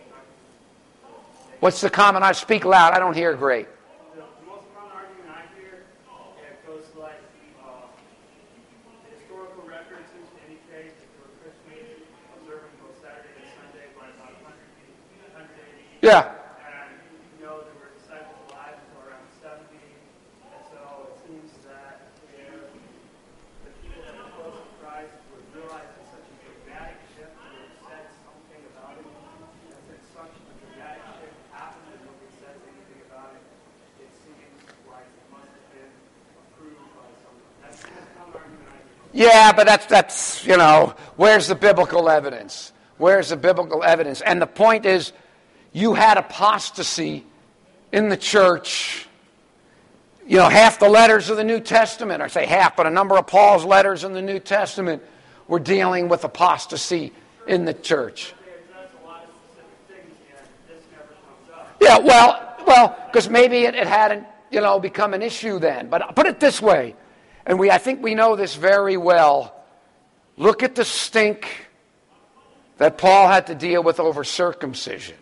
What's the comment? I speak loud. I don't hear great. The, the most common argument I hear, it goes like uh, historical references indicate that there were Christians observing both Saturday and Sunday by about one hundred A D. Yeah. And you know there were disciples alive until around seventy, and so it seems that if the people that were close to Christ would realize that such a dramatic shift would have said something about it, and that such a dramatic shift happened and nobody says anything about it, it seems like it must have been approved by someone. That's the most common argument I hear. Yeah, but that's, that's, you know, where's the biblical evidence? Where's the biblical evidence? And the point is, you had apostasy in the church. You know, half the letters of the New Testament, or say half, but a number of Paul's letters in the New Testament were dealing with apostasy in the church. They address a lot of specific things, and this never comes up. Yeah, well, well, because maybe it, it hadn't, you know, become an issue then. But put it this way, and we I think we know this very well. Look at the stink that Paul had to deal with over circumcision.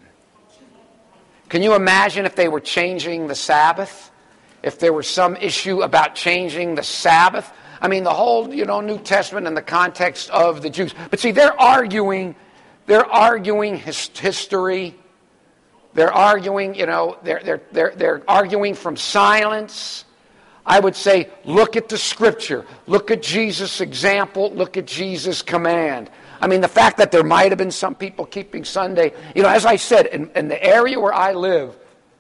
Can you imagine if they were changing the Sabbath? If there was some issue about changing the Sabbath? I mean, the whole, you know, New Testament in the context of the Jews. But see, they're arguing, they're arguing his, history. They're arguing, you know, they're, they're, they're, they're arguing from silence. I would say, look at the Scripture. Look at Jesus' example. Look at Jesus' command. I mean, the fact that there might have been some people keeping Sunday, you know, as I said, in, in the area where I live,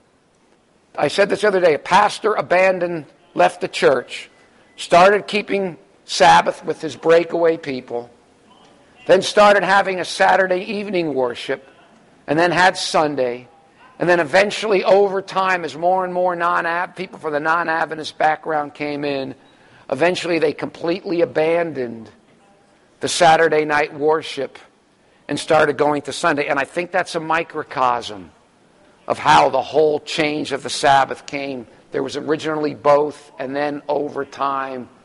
I said this the other day, a pastor abandoned, left the church, started keeping Sabbath with his breakaway people, then started having a Saturday evening worship, and then had Sunday, and then eventually over time, as more and more non people from the non-Adventist background came in, eventually they completely abandoned the Saturday night worship and started going to Sunday. And I think that's a microcosm of how the whole change of the Sabbath came. There was originally both, and then over time,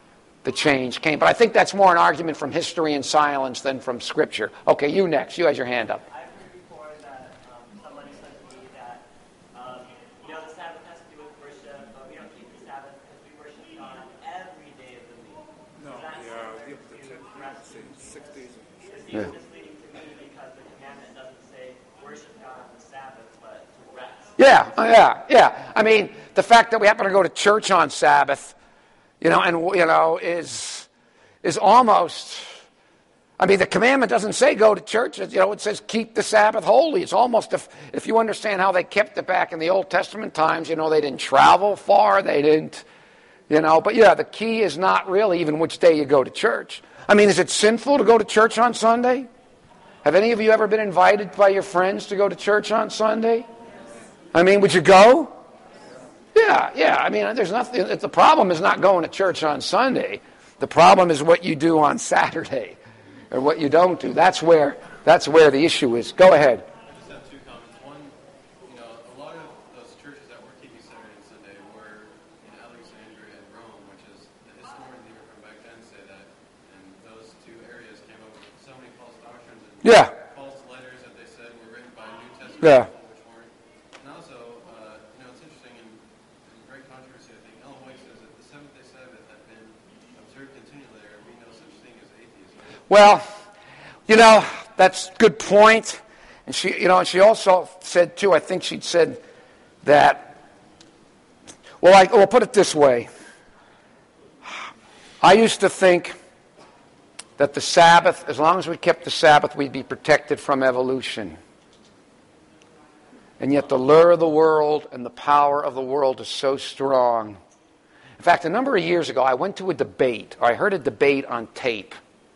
the change came. But I think that's more an argument from history and silence than from Scripture. Okay, you next. You had your hand up. I've heard before that um, somebody said to me that, um, you know, the Sabbath has to do with worship, but we don't keep the Sabbath because we worship God every day of the week. No, Does that yeah, seem the, the, to the, rest? say six days. It seems Yeah. misleading to me because the commandment doesn't say worship God on the Sabbath, but to rest. Yeah, uh, yeah, yeah. I mean, the fact that we happen to go to church on Sabbath, you know, and, you know, is is almost, I mean, the commandment doesn't say go to church. You know, it says keep the Sabbath holy. It's almost, if, if you understand how they kept it back in the Old Testament times, you know, they didn't travel far. They didn't, you know, but yeah, the key is not really even which day you go to church. I mean, is it sinful to go to church on Sunday? Have any of you ever been invited by your friends to go to church on Sunday? I mean, would you go? Yeah, yeah. I mean, there's nothing. The problem is not going to church on Sunday. The problem is what you do on Saturday, or what you don't do. That's where that's where the issue is. Go ahead. I just have two comments. One, you know, a lot of those churches that were keeping Saturday and Sunday were in Alexandria and Rome, which is the historians even from back then say that, and those two areas came up with so many false doctrines and Yeah. false letters that they said were written by New Testament Yeah. people, which weren't. And also, uh, you know, it's interesting and, and great controversy. I think Ellen White says that the Seventh Day Sabbath had been observed continually. There would be no such thing as atheism. Well, you know, that's a good point. And she, you know, and she also said too. I think she'd said that. Well, I will put it this way. I used to think that the Sabbath, as long as we kept the Sabbath, we'd be protected from evolution. And yet the lure of the world and the power of the world is so strong. In fact, a number of years ago, I went to a debate, or I heard a debate on tape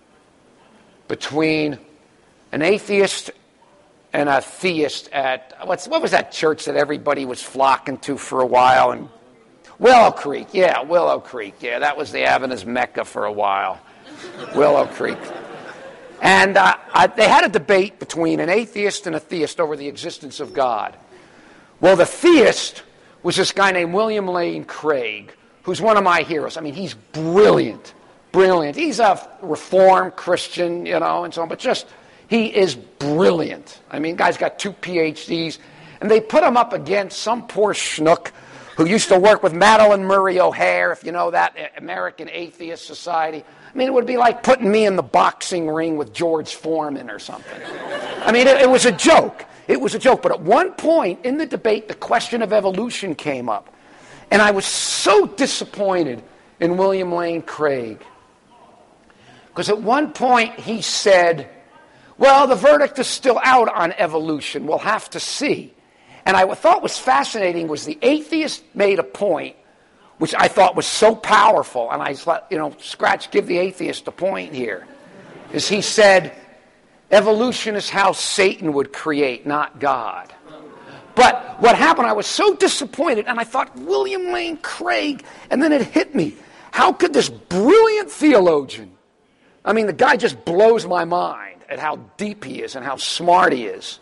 between an atheist and a theist at, what's, what was that church that everybody was flocking to for a while? And Willow Creek, yeah, Willow Creek, yeah, that was the Adventist Mecca for a while. Willow Creek. And uh, I, they had a debate between an atheist and a theist over the existence of God. Well, the theist was this guy named William Lane Craig, who's one of my heroes. I mean, he's brilliant, brilliant. He's a Reformed Christian, you know, and so on, but just, he is brilliant. I mean, guy's got two P H Ds, and they put him up against some poor schnook who used to work with Madeline Murray O'Hare, if you know that, American Atheist Society. I mean, it would be like putting me in the boxing ring with George Foreman or something. I mean, it, it was a joke. It was a joke. But at one point in the debate, the question of evolution came up. And I was so disappointed in William Lane Craig. Because at one point he said, well, the verdict is still out on evolution. We'll have to see. And I thought was fascinating was the atheist made a point which I thought was so powerful, and I thought, you know, scratch, give the atheist a point here, is he said, evolution is how Satan would create, not God. But what happened, I was so disappointed, and I thought, William Lane Craig, and then it hit me. How could this brilliant theologian, I mean, the guy just blows my mind at how deep he is and how smart he is.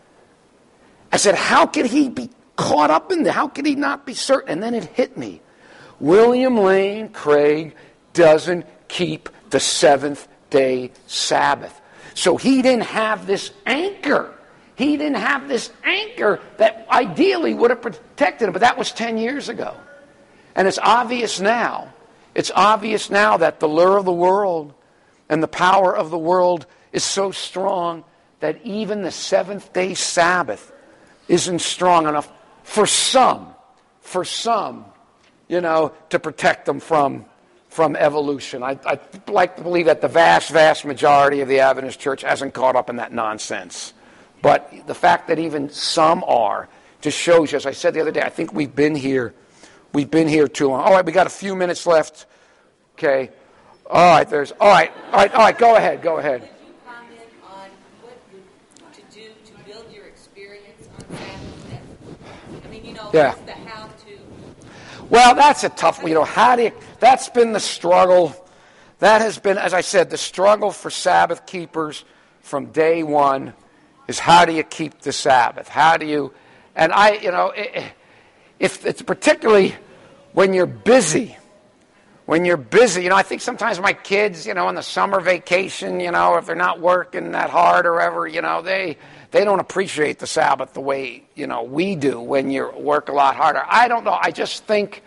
I said, how could he be caught up in there? How could he not be certain? And then it hit me. William Lane Craig doesn't keep the seventh-day Sabbath. So he didn't have this anchor. He didn't have this anchor that ideally would have protected him. But that was ten years ago. And it's obvious now. It's obvious now that the lure of the world and the power of the world is so strong that even the seventh-day Sabbath isn't strong enough for some, for some, you know, to protect them from, from evolution. I, I like to believe that the vast, vast majority of the Adventist church hasn't caught up in that nonsense. But the fact that even some are just shows you, as I said the other day, I think we've been here, we've been here too long. All right, we got a few minutes left. Okay. All right, there's, all right, all right, all right, go ahead, go ahead. Could you comment on what you, to do to build your experience on Sabbath? I mean, you know, Yeah. what's the how-to? Well, that's a tough one. You know, how do you, that's been the struggle. That has been, as I said, the struggle for Sabbath keepers from day one is how do you keep the Sabbath? How do you, and I, you know, if it's particularly when you're busy, when you're busy, you know, I think sometimes my kids, you know, on the summer vacation, you know, if they're not working that hard or ever, you know, they they don't appreciate the Sabbath the way, you know, we do when you work a lot harder. I don't know. I just think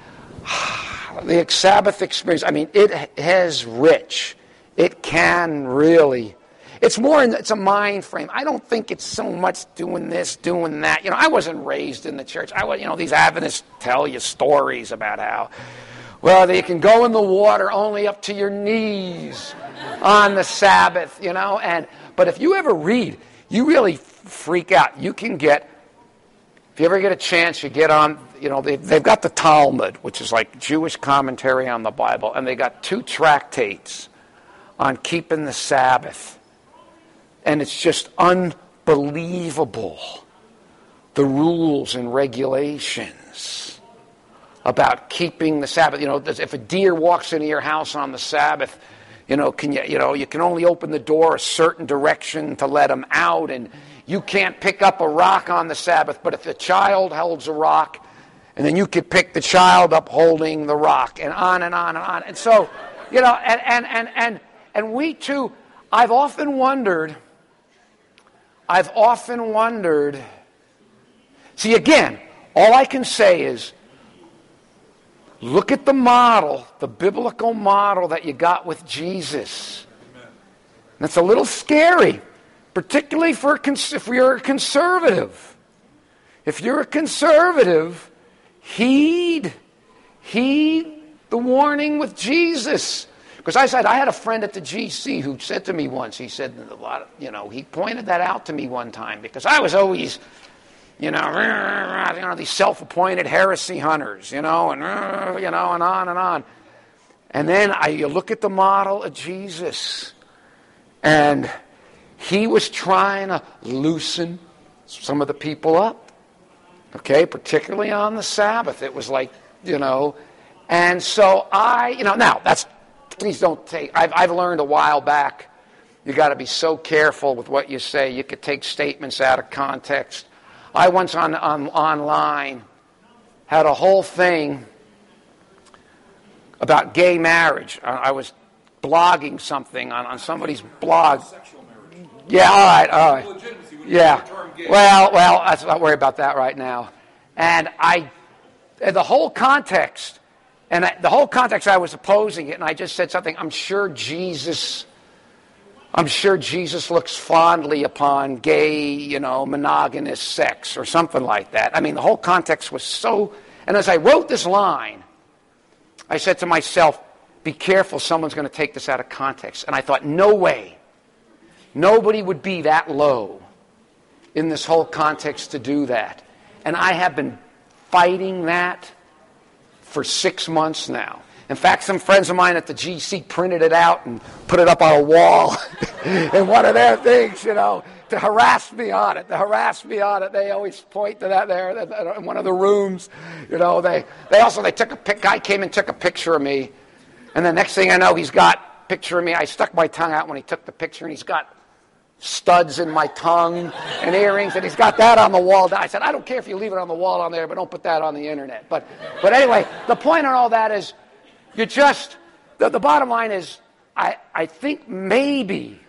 the Sabbath experience, I mean, it has rich. It can really, it's more, in, it's a mind frame. I don't think it's so much doing this, doing that. You know, I wasn't raised in the church. I was, you know, these Adventists tell you stories about how, well, you can go in the water only up to your knees on the Sabbath, you know. And but if you ever read, you really freak out. You can get, if you ever get a chance, you get on, you know, they, they've got the Talmud, which is like Jewish commentary on the Bible, and they got two tractates on keeping the Sabbath. And it's just unbelievable, the rules and regulations about keeping the Sabbath. You know, if a deer walks into your house on the Sabbath, you know, can you, you know, you can only open the door a certain direction to let him out, and you can't pick up a rock on the Sabbath. But if the child holds a rock, and then you could pick the child up holding the rock, and on and on and on. And so, you know, and and and and, and we too. I've often wondered. I've often wondered. See, again, all I can say is, look at the model, the biblical model that you got with Jesus. Amen. That's a little scary, particularly for if you're a conservative. If you're a conservative, heed, heed the warning with Jesus. Because I said, I had a friend at the G C who said to me once, he said, a lot of, you know, he pointed that out to me one time, because I was always, you know, you know, these self-appointed heresy hunters, you know, and you know, and on and on. And then I you look at the model of Jesus, and he was trying to loosen some of the people up, okay, particularly on the Sabbath. It was like, you know, and so I, you know, now that's, please don't take, I've, I've learned a while back, you got to be so careful with what you say. You could take statements out of context. I once on, on online had a whole thing about gay marriage. I, I was blogging something on, on somebody's blog. Yeah, all right, all right. Yeah. Well, well, let's not worry about that right now. And I, the whole context, and I, the whole context I was opposing it, and I just said something, I'm sure Jesus... I'm sure Jesus looks fondly upon gay, you know, monogamous sex or something like that. I mean, the whole context was so... And as I wrote this line, I said to myself, be careful, someone's going to take this out of context. And I thought, no way. Nobody would be that low in this whole context to do that. And I have been fighting that for six months now. In fact, some friends of mine at the G C printed it out and put it up on a wall in one of their things, you know, to harass me on it, to harass me on it. They always point to that there in one of the rooms. You know, they, they also, they took a pic, guy came and took a picture of me. And the next thing I know, he's got a picture of me. I stuck my tongue out when he took the picture, and he's got studs in my tongue and earrings, and he's got that on the wall. I said, I don't care if you leave it on the wall on there, but don't put that on the internet. But, but anyway, the point on all that is, you just, the, the bottom line is, I, I think maybe,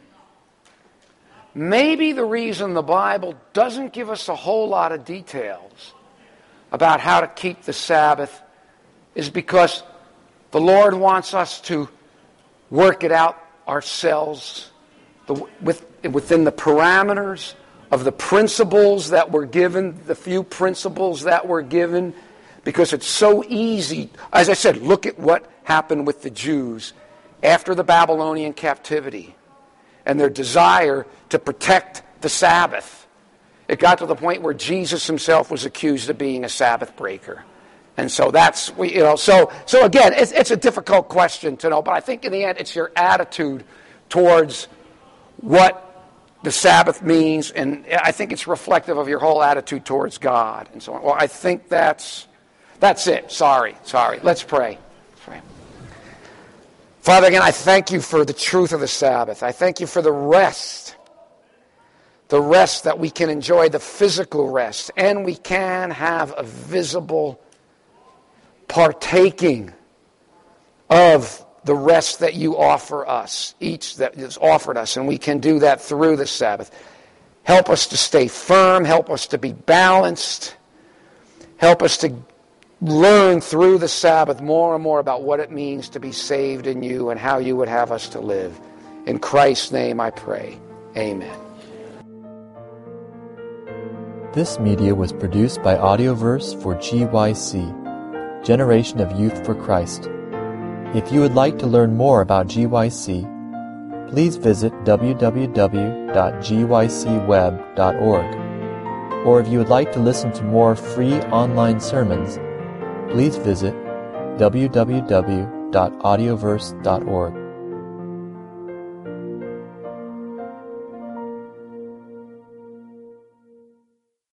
maybe the reason the Bible doesn't give us a whole lot of details about how to keep the Sabbath is because the Lord wants us to work it out ourselves the, with, within the parameters of the principles that were given, the few principles that were given. Because it's so easy. As I said, look at what happened with the Jews after the Babylonian captivity and their desire to protect the Sabbath. It got to the point where Jesus himself was accused of being a Sabbath breaker. And so that's, you know, so so again, it's, it's a difficult question to know, but I think in the end it's your attitude towards what the Sabbath means, and I think it's reflective of your whole attitude towards God and so on. Well, I think that's... That's it. Sorry. Sorry. Let's pray. Let's pray. Father, again, I thank you for the truth of the Sabbath. I thank you for the rest. The rest that we can enjoy, the physical rest. And we can have a visible partaking of the rest that you offer us, each that is offered us, and we can do that through the Sabbath. Help us to stay firm. Help us to be balanced. Help us to learn through the Sabbath more and more about what it means to be saved in you and how you would have us to live. In Christ's name I pray. Amen. This media was produced by Audioverse for G Y C, Generation of Youth for Christ. If you would like to learn more about G Y C, please visit w w w dot g y c web dot org. Or if you would like to listen to more free online sermons, please visit w w w dot audioverse dot org.